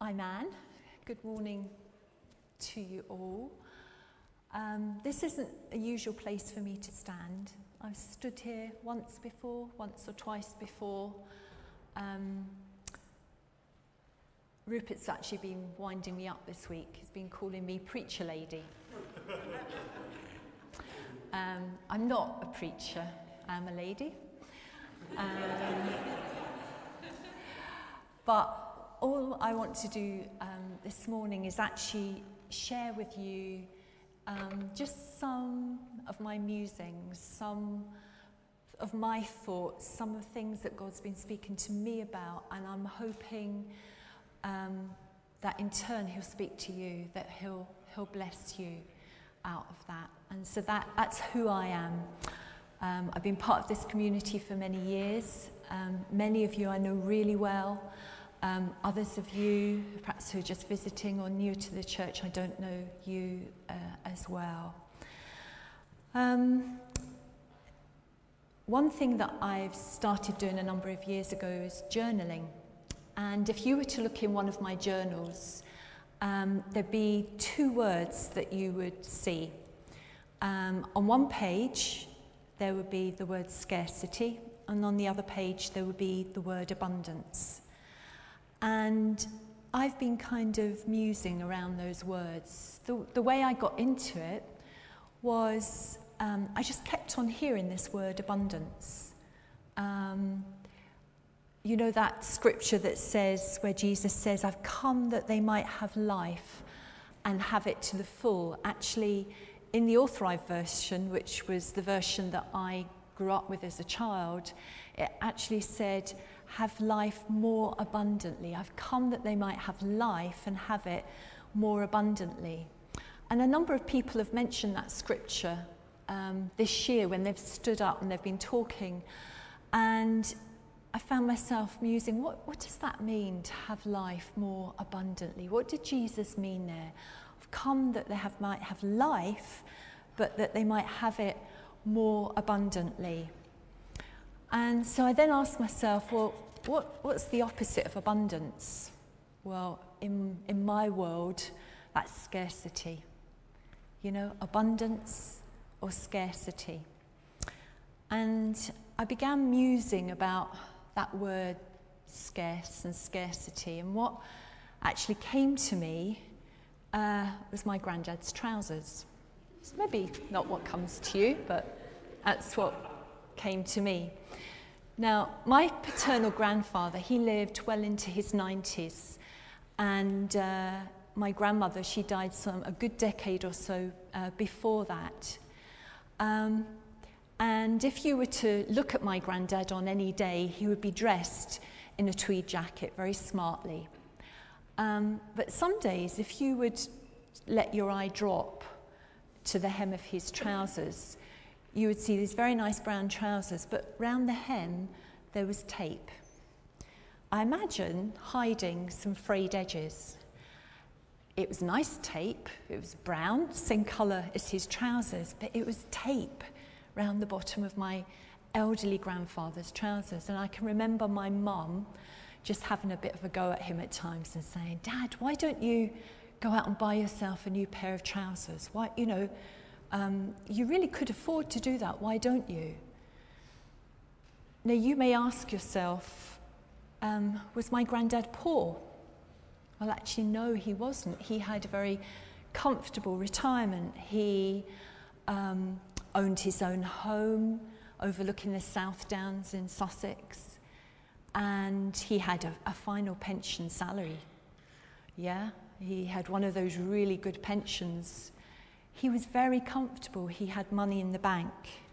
I'm Anne. Good morning to you all. This isn't a usual place for me to stand. I've stood here once or twice before. Rupert's actually been winding me up this week. He's been calling me preacher lady. I'm not a preacher, I'm a lady. But all I want to do this morning is actually share with you just some of my musings, some of my thoughts, some of the things that God's been speaking to me about, and I'm hoping that in turn He'll speak to you, that He'll bless you out of that. And so that's who I am. I've been part of this community for many years. Many of you I know really well. Others of you, perhaps who are just visiting or new to the church, I don't know you as well. One thing that I've started doing a number of years ago is journaling. And if you were to look in one of my journals, there'd be two words that you would see. On one page, there would be the word scarcity, and on the other page, there would be the word abundance. And I've been kind of musing around those words. The way I got into it was I just kept on hearing this word abundance. You know that scripture that says, where Jesus says, I've come that they might have life and have it to the full. Actually, in the Authorized version, which was the version that I grew up with as a child, it actually said, have life more abundantly. I've come that they might have life and have it more abundantly. And a number of people have mentioned that scripture this year when they've stood up and they've been talking. And I found myself musing, what does that mean, to have life more abundantly? What did Jesus mean there? I've come that they might have life, but that they might have it more abundantly. And so I then asked myself, well, what's the opposite of abundance? Well, in my world, that's scarcity. You know, abundance or scarcity. And I began musing about that word scarce and scarcity, and what actually came to me was my granddad's trousers. It's maybe not what comes to you, but that's what came to me. Now, my paternal grandfather, he lived well into his 90s, and my grandmother, she died a good decade or so before that. And if you were to look at my granddad on any day, he would be dressed in a tweed jacket very smartly. But some days, if you would let your eye drop to the hem of his trousers, you would see these very nice brown trousers, but round the hem there was tape. I imagine hiding some frayed edges. It was nice tape, it was brown, same colour as his trousers, but it was tape round the bottom of my elderly grandfather's trousers. And I can remember my mum just having a bit of a go at him at times and saying, Dad, why don't you go out and buy yourself a new pair of trousers? Why, you know, you really could afford to do that, why don't you? Now you may ask yourself, was my granddad poor? Well, actually no, he wasn't. He had a very comfortable retirement. He owned his own home overlooking the South Downs in Sussex, and he had a final pension salary. Yeah, he had one of those really good pensions. He was very comfortable. He had money in the bank.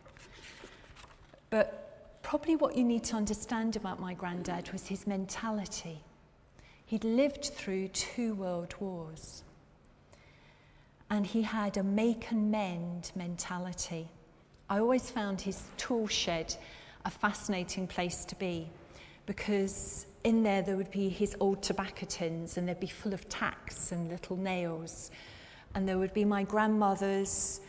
But probably what you need to understand about my granddad was his mentality. He'd lived through 2 world wars. And he had a make and mend mentality. I always found his tool shed a fascinating place to be, because in there would be his old tobacco tins, and they'd be full of tacks and little nails. And there would be my grandmother's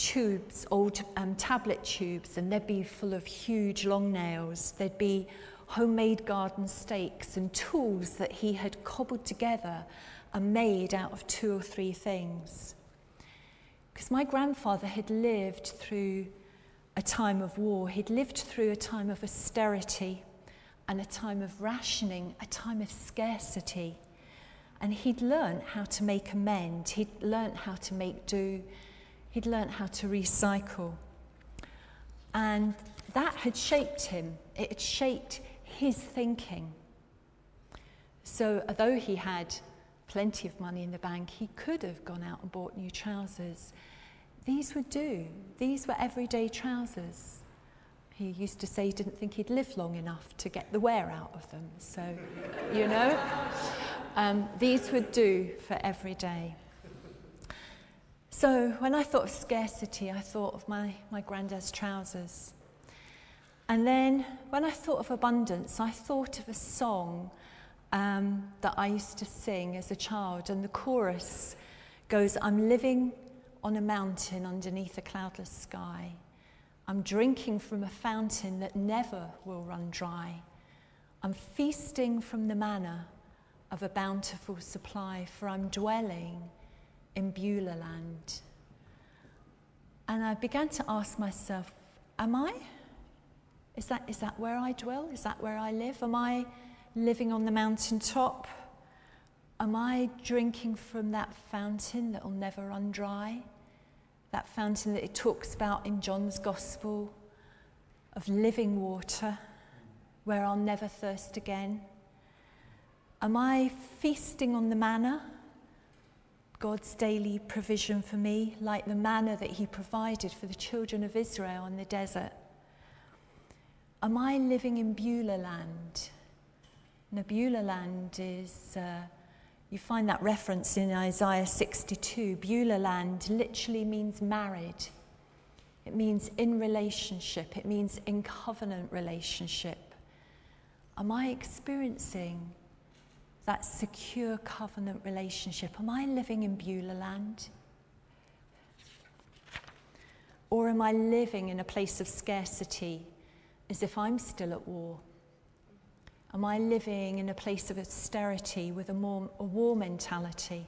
tubes, old tablet tubes, and they'd be full of huge long nails. There'd be homemade garden stakes and tools that he had cobbled together and made out of 2 or 3 things. Because my grandfather had lived through a time of war. He'd lived through a time of austerity and a time of rationing, a time of scarcity. And he'd learnt how to make amend. He'd learnt how to make do. He'd learnt how to recycle. And that had shaped him. It had shaped his thinking. So although he had plenty of money in the bank, he could have gone out and bought new trousers. These would do. These were everyday trousers. He used to say he didn't think he'd live long enough to get the wear out of them. So, you know, these would do for every day. So when I thought of scarcity, I thought of my granddad's trousers. And then when I thought of abundance, I thought of a song that I used to sing as a child. And the chorus goes, I'm living on a mountain underneath a cloudless sky. I'm drinking from a fountain that never will run dry. I'm feasting from the manna of a bountiful supply, for I'm dwelling in Beulah land. And I began to ask myself, am I? Is that where I dwell? Is that where I live? Am I living on the mountaintop? Am I drinking from that fountain that will never run dry? That fountain that it talks about in John's Gospel of living water, where I'll never thirst again. Am I feasting on the manna, God's daily provision for me, like the manna that he provided for the children of Israel in the desert? Am I living in Beulah land? Now, Beulah land is, you find that reference in Isaiah 62. Beulah land literally means married. It means in relationship. It means in covenant relationship. Am I experiencing that secure covenant relationship? Am I living in Beulah land? Or am I living in a place of scarcity as if I'm still at war? Am I living in a place of austerity with a war mentality?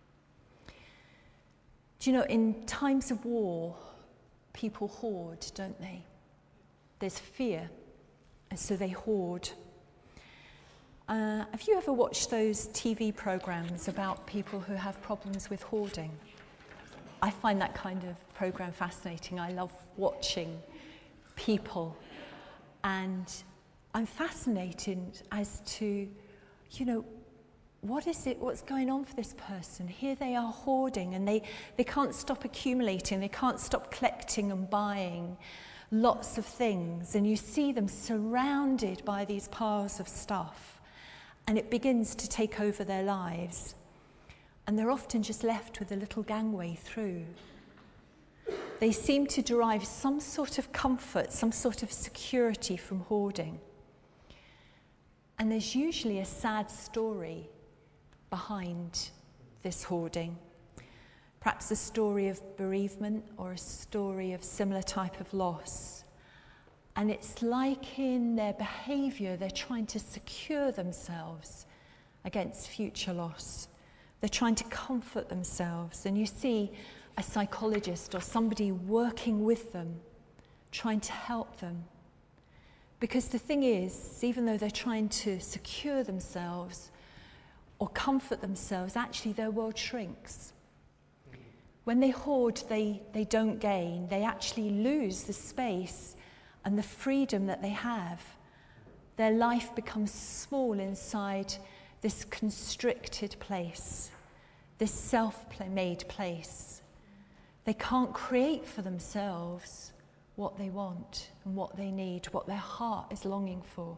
Do you know, in times of war, people hoard, don't they? There's fear, and so they hoard. Have you ever watched those TV programs about people who have problems with hoarding? I find that kind of program fascinating. I love watching people, and I'm fascinated as to, you know, what's going on for this person? Here they are hoarding, and they can't stop accumulating, they can't stop collecting and buying lots of things, and you see them surrounded by these piles of stuff, and it begins to take over their lives, and they're often just left with a little gangway through. They seem to derive some sort of comfort, some sort of security from hoarding. And there's usually a sad story behind this hoarding. Perhaps a story of bereavement or a story of similar type of loss. And it's like in their behaviour, they're trying to secure themselves against future loss. They're trying to comfort themselves. And you see a psychologist or somebody working with them, trying to help them. Because the thing is, even though they're trying to secure themselves or comfort themselves, actually their world shrinks. When they hoard, they don't gain. They actually lose the space and the freedom that they have. Their life becomes small inside this constricted place, this self-made place. They can't create for themselves what they want and what they need, what their heart is longing for.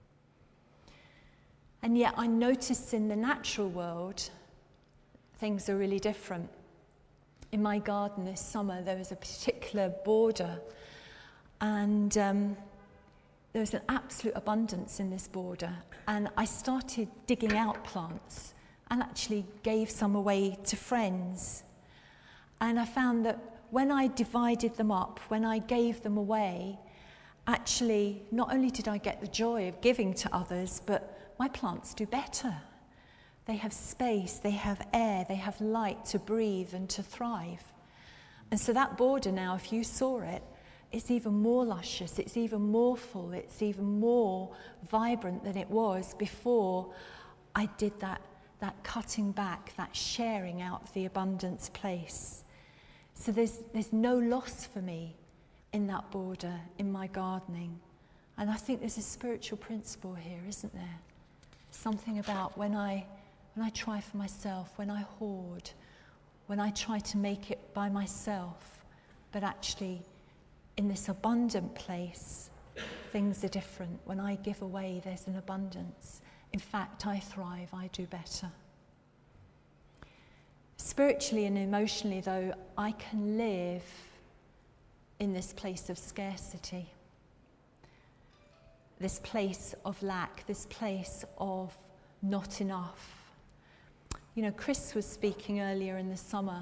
And yet I notice in the natural world, things are really different. In my garden this summer, there was a particular border, and there was an absolute abundance in this border. And I started digging out plants and actually gave some away to friends. And I found that when I divided them up, when I gave them away, actually, not only did I get the joy of giving to others, but my plants do better. They have space, they have air, they have light to breathe and to thrive. And so that border now, if you saw it, it's even more luscious, it's even more full, it's even more vibrant than it was before I did that cutting back, that sharing out of the abundance place. So there's no loss for me in that border, in my gardening. And I think there's a spiritual principle here, isn't there? Something about when I try for myself, when I hoard, when I try to make it by myself, but actually in this abundant place, things are different. When I give away, there's an abundance. In fact, I thrive, I do better. Spiritually and emotionally, though, I can live in this place of scarcity, this place of lack, this place of not enough. You know, Chris was speaking earlier in the summer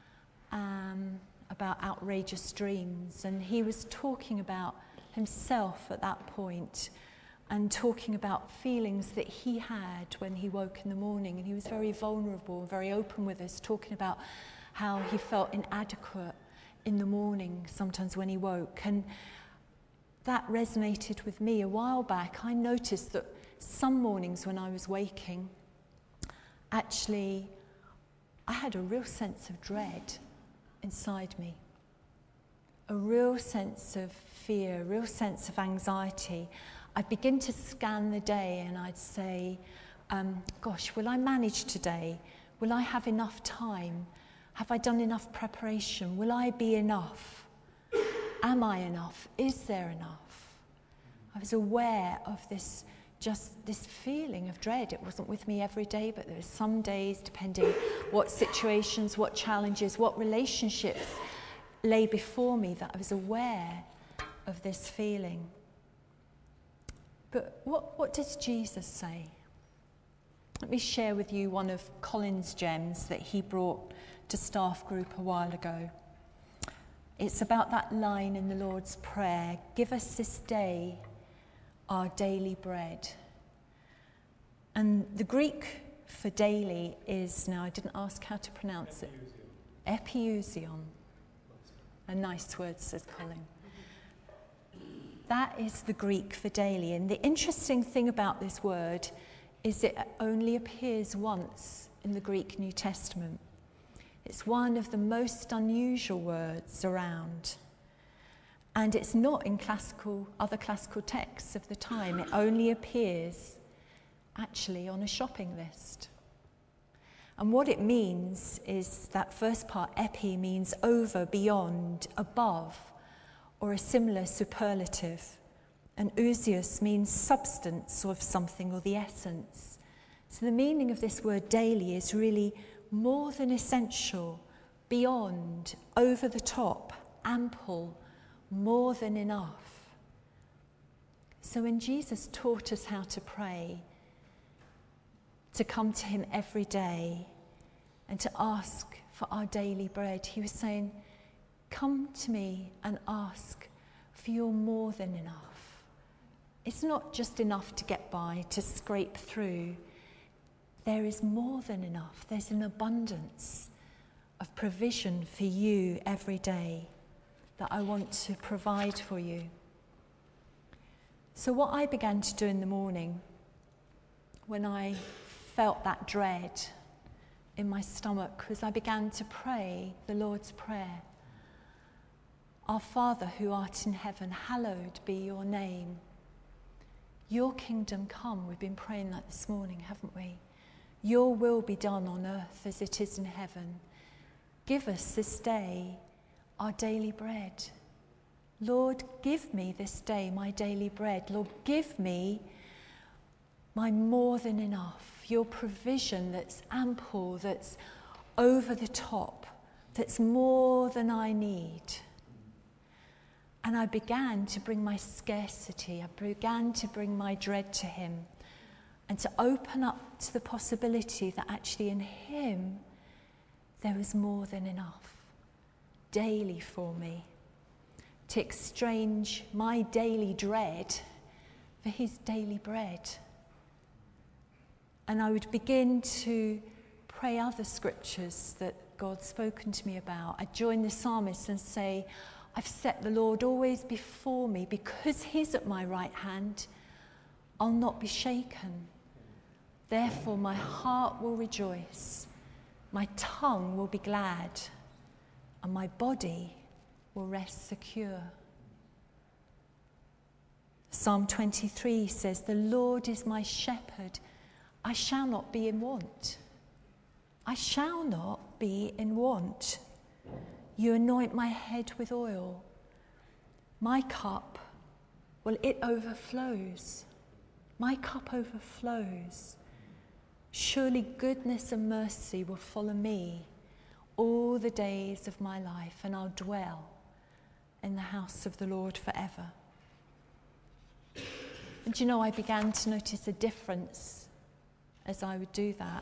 about outrageous dreams, and he was talking about himself at that point and talking about feelings that he had when he woke in the morning, and he was very vulnerable and very open with us, talking about how he felt inadequate in the morning sometimes when he woke. And that resonated with me. A while back I noticed that some mornings when I was waking, actually I had a real sense of dread inside me, a real sense of fear, a real sense of anxiety. I'd begin to scan the day and I'd say, gosh, will I manage today? Will I have enough time? Have I done enough preparation? Will I be enough? Am I enough? Is there enough? I was aware of this feeling of dread. It wasn't with me every day, but there were some days, depending what situations, what challenges, what relationships lay before me, that I was aware of this feeling. But what does Jesus say? Let me share with you one of Colin's gems that he brought to staff group a while ago. It's about that line in the Lord's Prayer, "Give us this day our daily bread." And the Greek for daily is, now I didn't ask how to pronounce it. Epiousion. A nice word, says Colin. That is the Greek for daily. And the interesting thing about this word is it only appears once in the Greek New Testament. It's one of the most unusual words around. And it's not in other classical texts of the time. It only appears actually on a shopping list. And what it means is that first part, epi, means over, beyond, above, or a similar superlative. And ousios means substance of something or the essence. So the meaning of this word daily is really more than essential, beyond, over the top, ample, more than enough. So when Jesus taught us how to pray, to come to him every day and to ask for our daily bread, he was saying, come to me and ask for your more than enough. It's not just enough to get by, to scrape through. There is more than enough. There's an abundance of provision for you every day that I want to provide for you. So what I began to do in the morning when I felt that dread in my stomach was I began to pray the Lord's Prayer. Our Father who art in heaven, hallowed be your name. Your kingdom come. We've been praying that this morning, haven't we? Your will be done on earth as it is in heaven. Give us this day our daily bread. Lord, give me this day my daily bread. Lord, give me my more than enough, your provision that's ample, that's over the top, that's more than I need. And I began to bring my scarcity, I began to bring my dread to him, and to open up to the possibility that actually in him there was more than enough daily for me. to exchange my daily dread for his daily bread. And I would begin to pray other scriptures that God's spoken to me about. I'd join the psalmist and say, I've set the Lord always before me. Because he's at my right hand, I'll not be shaken. Therefore my heart will rejoice, my tongue will be glad, and my body will rest secure. Psalm 23 says, the Lord is my shepherd, I shall not be in want. I shall not be in want. You anoint my head with oil. My cup, well, it overflows. My cup overflows. Surely goodness and mercy will follow me all the days of my life, and I'll dwell in the house of the Lord forever. And you know, I began to notice a difference as I would do that.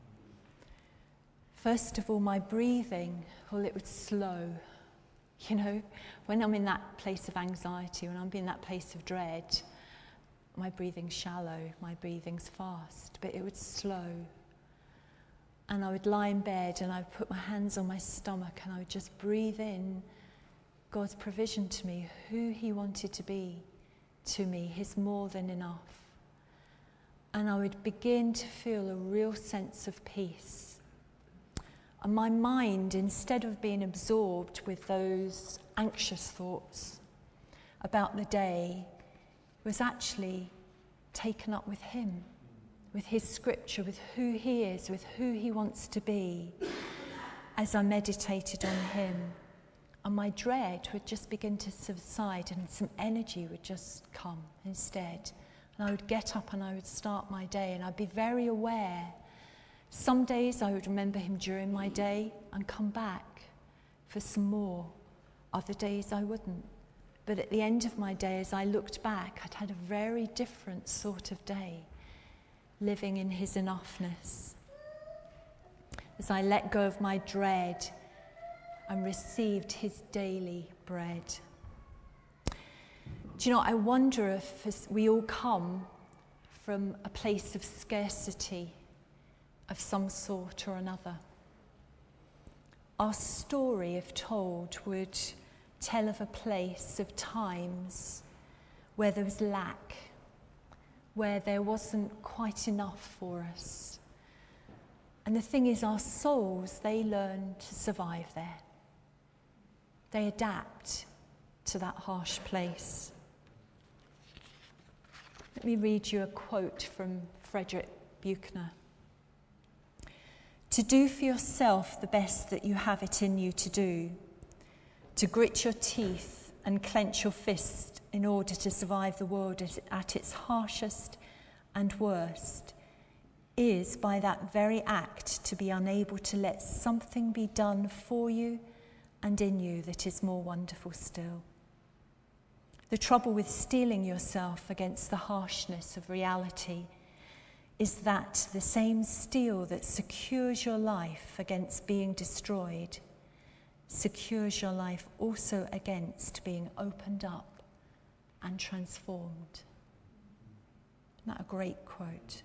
First of all, my breathing, well, it would slow. You know, when I'm in that place of anxiety, when I'm in that place of dread, my breathing's shallow, my breathing's fast, but it would slow. And I would lie in bed and I would put my hands on my stomach and I would just breathe in God's provision to me, who he wanted to be to me, his more than enough. And I would begin to feel a real sense of peace. And my mind, instead of being absorbed with those anxious thoughts about the day, was actually taken up with him, with his scripture, with who he is, with who he wants to be, as I meditated on him. And my dread would just begin to subside and some energy would just come instead. And I would get up and I would start my day and I'd be very aware. Some days I would remember him during my day and come back for some more. Other days I wouldn't. But at the end of my day, as I looked back, I'd had a very different sort of day, living in his enoughness. As I let go of my dread and received his daily bread. Do you know, I wonder if we all come from a place of scarcity of some sort or another. Our story, if told, would tell of a place of times where there was lack, where there wasn't quite enough for us. And the thing is, our souls, they learn to survive there. They adapt to that harsh place. Let me read you a quote from Frederick Buechner. To do for yourself the best that you have it in you to do, to grit your teeth and clench your fist in order to survive the world at its harshest and worst, is by that very act to be unable to let something be done for you and in you that is more wonderful still. The trouble with steeling yourself against the harshness of reality is that the same steel that secures your life against being destroyed secures your life also against being opened up and transformed. Isn't that a great quote?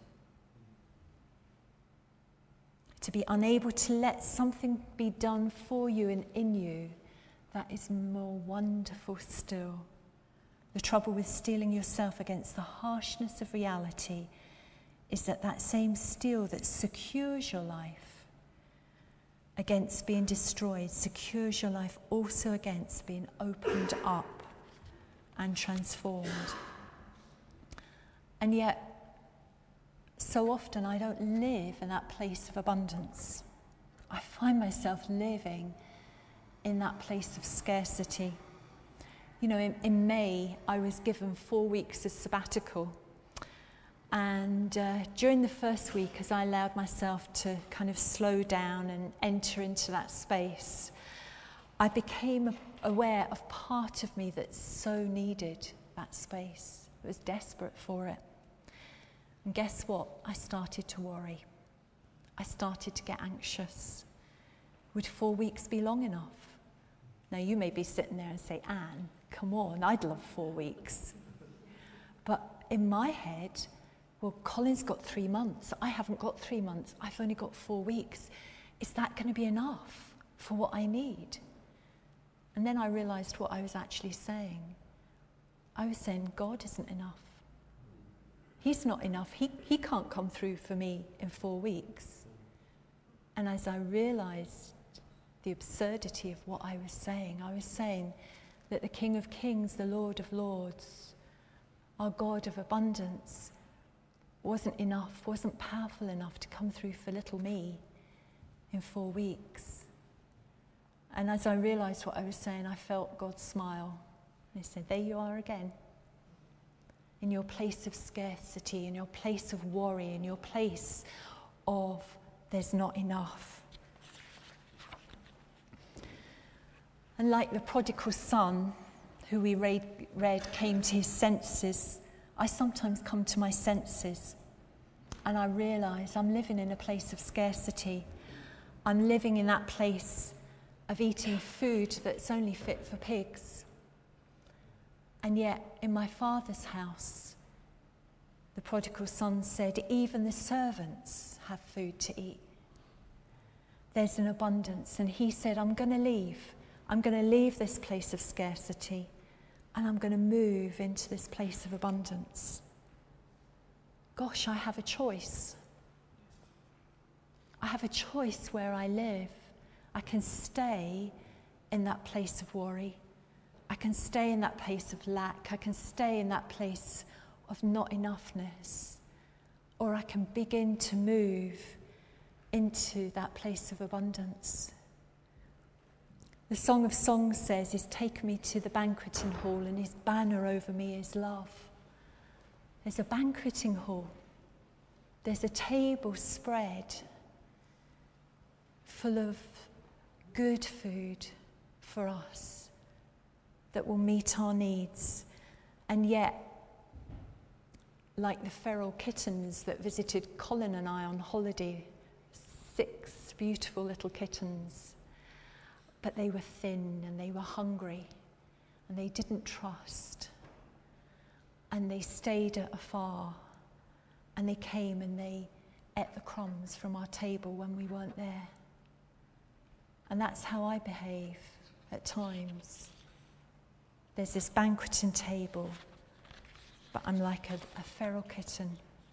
To be unable to let something be done for you and in you, that is more wonderful still. The trouble with steeling yourself against the harshness of reality is that that same steel that secures your life against being destroyed secures your life also against being opened up and transformed. And yet, so often I don't live in that place of abundance. I find myself living in that place of scarcity. You know, in May, I was given 4 weeks of sabbatical. And during the first week, as I allowed myself to kind of slow down and enter into that space, I became aware of part of me that so needed that space. It was desperate for it. And guess what? I started to worry. I started to get anxious. Would 4 weeks be long enough? Now, you may be sitting there and say, Anne, come on, I'd love 4 weeks. But in my head, well, Colin's got 3 months. I haven't got 3 months. I've only got 4 weeks. Is that going to be enough for what I need? And then I realized what I was actually saying. I was saying, God isn't enough. He's not enough. He can't come through for me in 4 weeks. And as I realized the absurdity of what I was saying that the King of Kings, the Lord of Lords, our God of abundance, wasn't enough, wasn't powerful enough to come through for little me in 4 weeks. And as I realized what I was saying, I felt God smile. And he said, there you are again. In your place of scarcity, in your place of worry, in your place of there's not enough. And like the prodigal son, who we read came to his senses, I sometimes come to my senses and I realise I'm living in a place of scarcity. I'm living in that place of eating food that's only fit for pigs. And yet, in my Father's house, the prodigal son said, even the servants have food to eat. There's an abundance. And he said, I'm going to leave. I'm going to leave this place of scarcity and I'm going to move into this place of abundance. Gosh, I have a choice. I have a choice where I live. I can stay in that place of worry. I can stay in that place of lack. I can stay in that place of not enoughness. Or I can begin to move into that place of abundance. The Song of Songs says, he's taken me to the banqueting hall and his banner over me is love. There's a banqueting hall. There's a table spread full of good food for us that will meet our needs. And yet, like the feral kittens that visited Colin and I on holiday, 6 beautiful little kittens, but they were thin and they were hungry and they didn't trust and they stayed afar and they came and they ate the crumbs from our table when we weren't there. And that's how I behave at times. There's this banqueting table, but I'm like a feral kitten.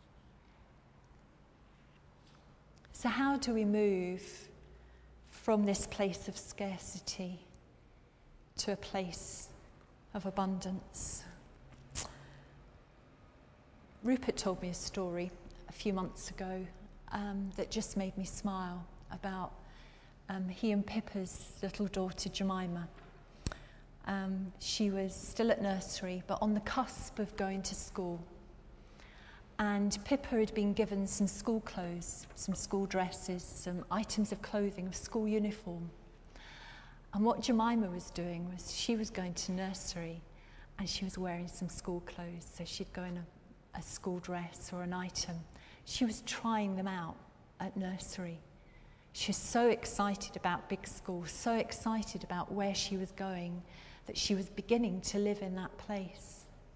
So how do we move from this place of scarcity to a place of abundance? Rupert told me a story a few months ago that just made me smile about he and Pippa's little daughter Jemima. She was still at nursery, but on the cusp of going to school. And Pippa had been given some school clothes, some school dresses, some items of clothing, a school uniform. And what Jemima was doing was she was going to nursery and she was wearing some school clothes. So she'd go in a school dress or an item. She was trying them out at nursery. She was so excited about big school, so excited about where she was going, that she was beginning to live in that place.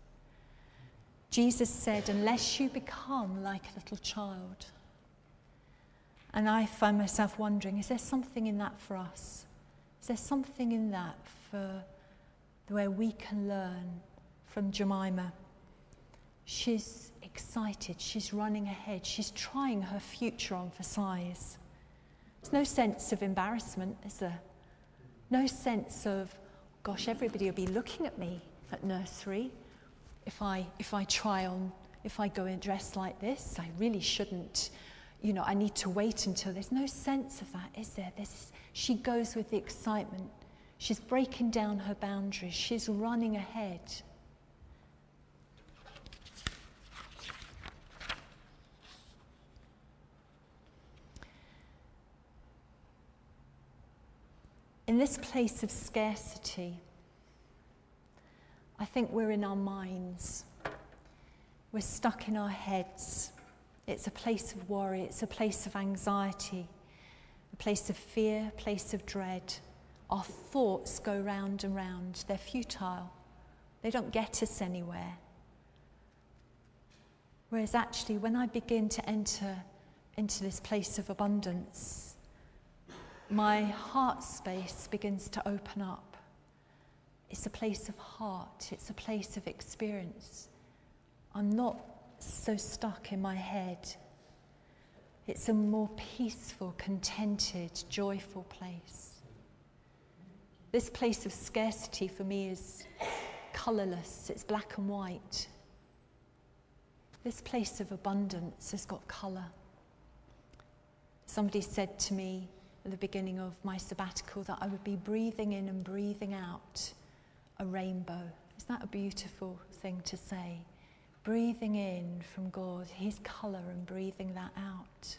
Jesus said, unless you become like a little child. And I find myself wondering, is there something in that for us? Is there something in that for where we can learn from Jemima? She's excited, she's running ahead, she's trying her future on for size. There's no sense of embarrassment, is there? No sense of, gosh, everybody will be looking at me at nursery. If I go and dress like this, I really shouldn't, I need to wait until there's no sense of that, is there? She goes with the excitement. She's breaking down her boundaries. She's running ahead. In this place of scarcity, I think we're in our minds. We're stuck in our heads. It's a place of worry. It's a place of anxiety, a place of fear, a place of dread. our thoughts go round and round. They're futile. They don't get us anywhere. Whereas actually, when I begin to enter into this place of abundance, my heart space begins to open up. It's a place of heart. It's a place of experience. I'm not so stuck in my head. It's a more peaceful, contented, joyful place. This place of scarcity for me is colourless. It's black and white. This place of abundance has got colour. Somebody said to me at the beginning of my sabbatical that I would be breathing in and breathing out a rainbow. Isn't that a beautiful thing to say? Breathing in from God, his colour, and breathing that out.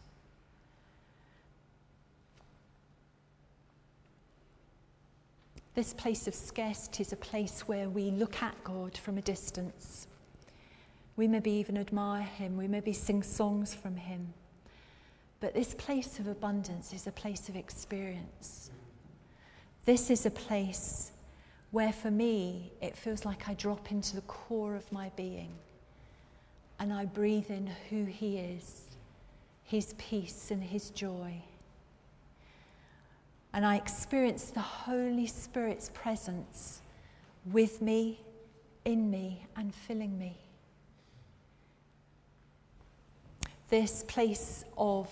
This place of scarcity is a place where we look at God from a distance. We maybe even admire him, we maybe sing songs from him. But this place of abundance is a place of experience. This is a place where for me it feels like I drop into the core of my being and I breathe in who he is, his peace and his joy. And I experience the Holy Spirit's presence with me, in me, and filling me. This place of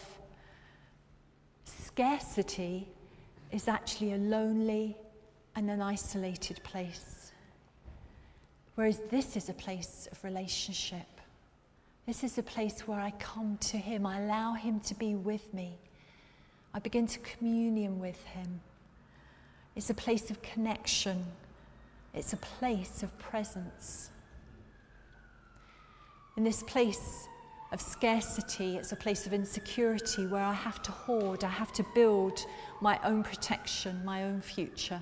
scarcity is actually a lonely and an isolated place. Whereas this is a place of relationship. This is a place where I come to him. I allow him to be with me. I begin to communion with him. It's a place of connection. It's a place of presence. In this place of scarcity, it's a place of insecurity where I have to hoard, I have to build my own protection, my own future.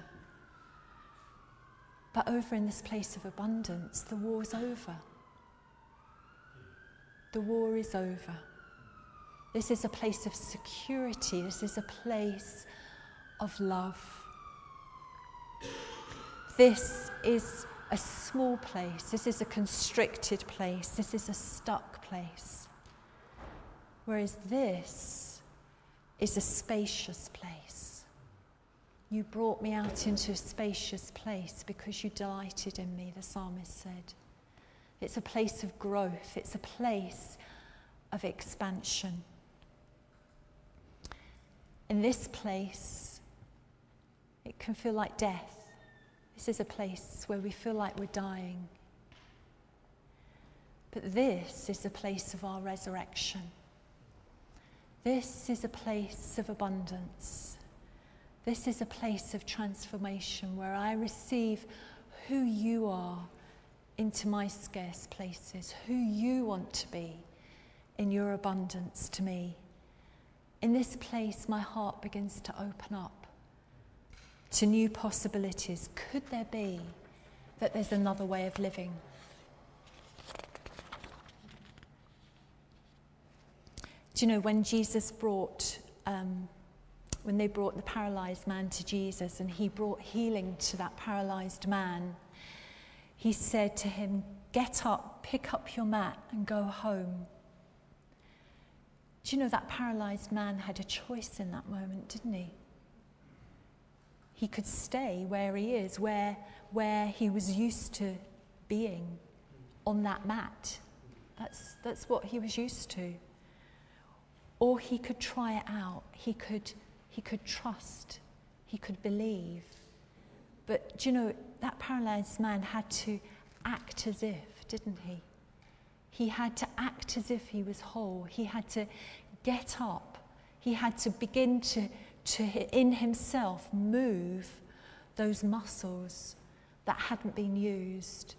But over in this place of abundance, the war's over. The war is over. This is a place of security. This is a place of love. This is a small place. This is a constricted place. This is a stuck place. Whereas this is a spacious place. You brought me out into a spacious place because you delighted in me, the psalmist said. It's a place of growth. It's a place of expansion. In this place, it can feel like death. This is a place where we feel like we're dying. But this is a place of our resurrection. This is a place of abundance. This is a place of transformation where I receive who you are into my scarce places, who you want to be in your abundance to me. In this place, my heart begins to open up to new possibilities. Could there be that there's another way of living? Do you know, when Jesus brought, when they brought the paralyzed man to Jesus and he brought healing to that paralyzed man, he said to him, "Get up, pick up your mat and go home." Do you know that paralyzed man had a choice in that moment, didn't he? He could stay where he is, where he was used to being, on that mat. That's what he was used to. Or he could try it out. He could trust. He could believe. But do you know, that paralyzed man had to act as if, didn't he? He had to act as if he was whole. He had to get up. He had to begin to in himself move those muscles that hadn't been used.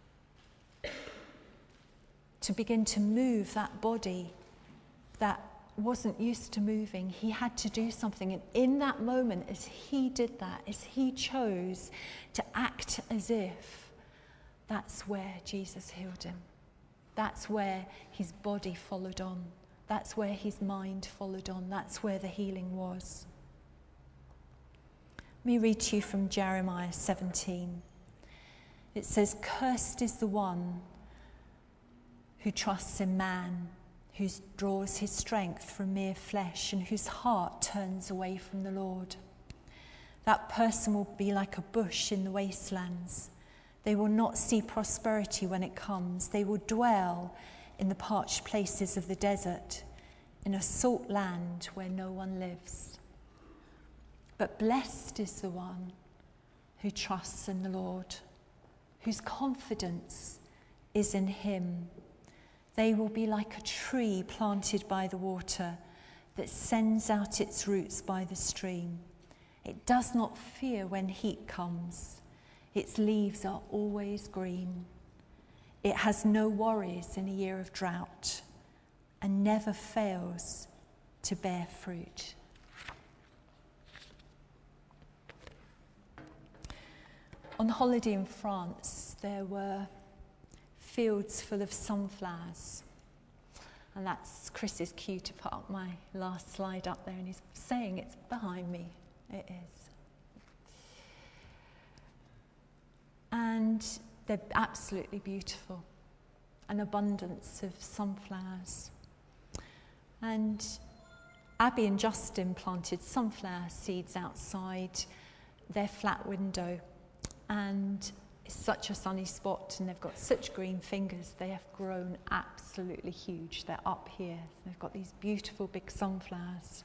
To begin to move that body that wasn't used to moving. He had to do something. And in that moment, as he did that, as he chose to act as if, that's where Jesus healed him. That's where his body followed on. That's where his mind followed on. That's where the healing was. me read to you from Jeremiah 17. It says, "Cursed is the one who trusts in man, who draws his strength from mere flesh, and whose heart turns away from the Lord. That person will be like a bush in the wastelands. They will not see prosperity when it comes. They will dwell in the parched places of the desert, in a salt land where no one lives. But blessed is the one who trusts in the Lord, whose confidence is in him. They will be like a tree planted by the water that sends out its roots by the stream. It does not fear when heat comes. Its leaves are always green. It has no worries in a year of drought and never fails to bear fruit." On holiday in France, there were fields full of sunflowers. And that's Chris's cue to put up my last slide up there, and he's saying it's behind me. It is. And they're absolutely beautiful. An abundance of sunflowers. And Abby and Justin planted sunflower seeds outside their flat window. And it's such a sunny spot, and they've got such green fingers. They have grown absolutely huge. They're up here. They've got these beautiful big sunflowers.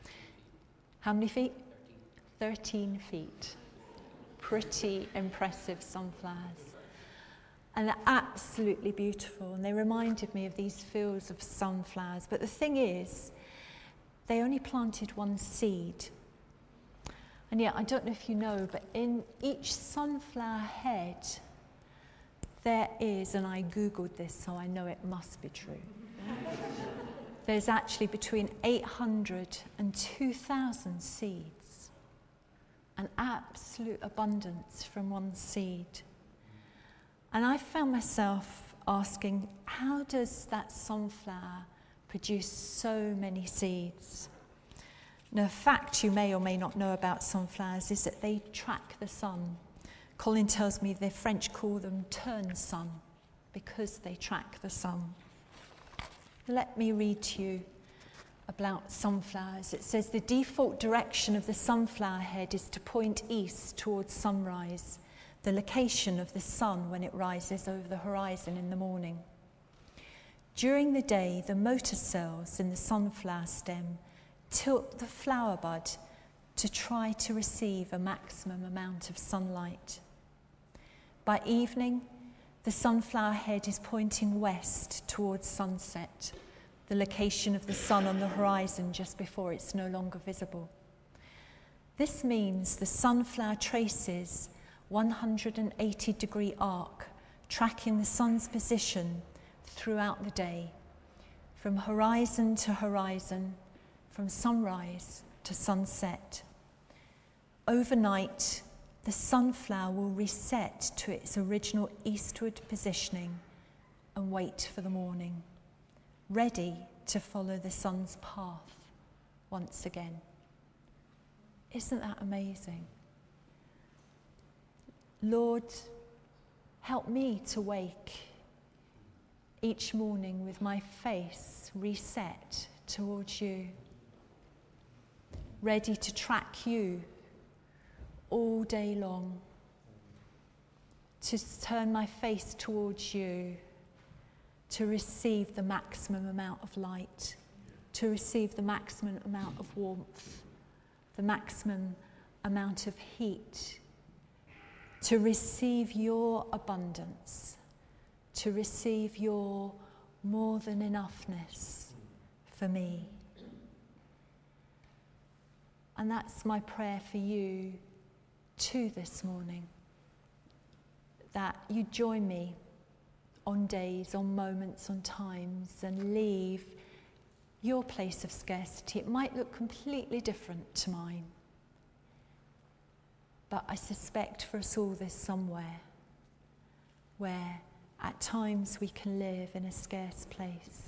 How many feet? 13 feet. Pretty impressive sunflowers. And they're absolutely beautiful. And they reminded me of these fields of sunflowers. But the thing is, they only planted one seed. And yet, I don't know if you know, but in each sunflower head, there is, and I Googled this, so I know it must be true, there's actually between 800 and 2,000 seeds. An absolute abundance from one seed. And I found myself asking, how does that sunflower produce so many seeds? Now, a fact you may or may not know about sunflowers is that they track the sun. Colin tells me the French call them turn sun because they track the sun. Let me read to you about sunflowers. It says the default direction of the sunflower head is to point east towards sunrise, the location of the sun when it rises over the horizon in the morning. During the day, the motor cells in the sunflower stem tilt the flower bud to try to receive a maximum amount of sunlight. By evening, the sunflower head is pointing west towards sunset, the location of the sun on the horizon just before it's no longer visible. This means the sunflower traces 180-degree arc, tracking the sun's position throughout the day, from horizon to horizon, from sunrise to sunset. Overnight, the sunflower will reset to its original eastward positioning and wait for the morning, ready to follow the sun's path once again. Isn't that amazing? Lord, help me to wake each morning with my face reset towards you, ready to track you all day long, to turn my face towards you, to receive the maximum amount of light, to receive the maximum amount of warmth, the maximum amount of heat, to receive your abundance, to receive your more than enoughness for me. And that's my prayer for you too this morning, that you join me on days, on moments, on times, and leave your place of scarcity. It might look completely different to mine, but I suspect for us all there's somewhere where at times we can live in a scarce place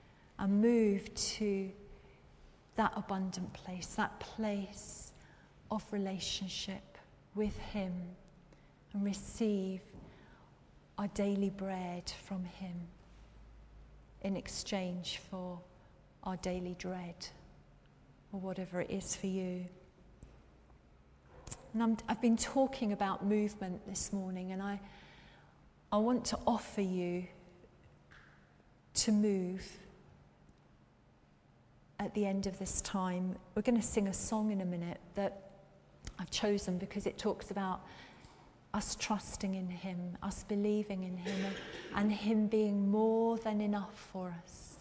and move to that abundant place, that place of relationship with him and receive our daily bread from him in exchange for our daily dread, or whatever it is for you. And I've been talking about movement this morning, and I want to offer you to move at the end of this time. We're going to sing a song in a minute that I've chosen because it talks about us trusting in him, us believing in him, and him being more than enough for us.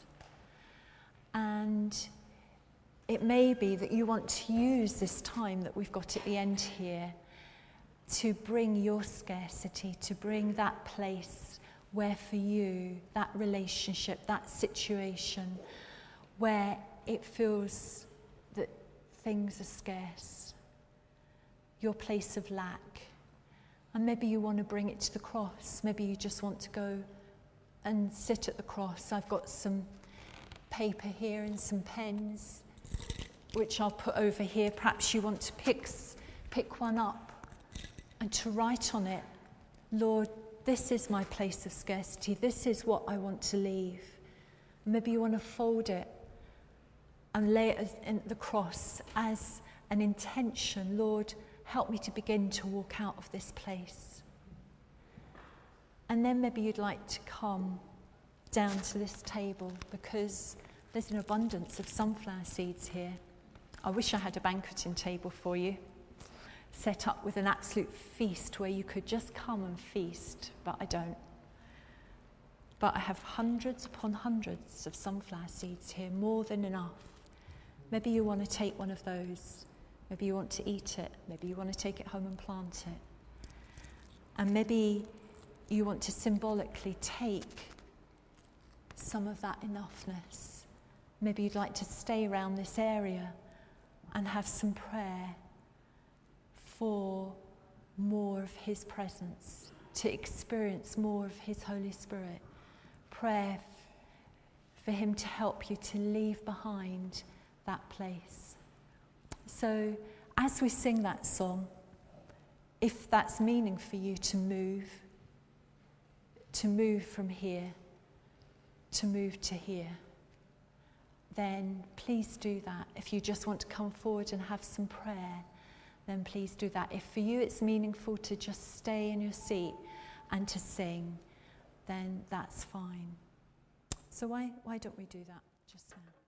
And it may be that you want to use this time that we've got at the end here to bring your scarcity, to bring that place where for you, that relationship, that situation, where it feels that things are scarce, your place of lack. And maybe you want to bring it to the cross. Maybe you just want to go and sit at the cross. I've got some paper here and some pens, which I'll put over here. Perhaps you want to pick one up and to write on it, Lord, this is my place of scarcity. This is what I want to leave. Maybe you want to fold it and lay it in the cross as an intention. Lord, help me to begin to walk out of this place. And then maybe you'd like to come down to this table because there's an abundance of sunflower seeds here. I wish I had a banqueting table for you, set up with an absolute feast where you could just come and feast, but I don't. But I have hundreds upon hundreds of sunflower seeds here, more than enough. Maybe you want to take one of those. Maybe you want to eat it. Maybe you want to take it home and plant it. And maybe you want to symbolically take some of that enoughness. Maybe you'd like to stay around this area and have some prayer for more of his presence, to experience more of his Holy Spirit. Prayer for him to help you to leave behind that place. So as we sing that song, if that's meaning for you to move from here, to move to here, then please do that. If you just want to come forward and have some prayer, then please do that. If for you it's meaningful to just stay in your seat and to sing, then that's fine. So why don't we do that just now?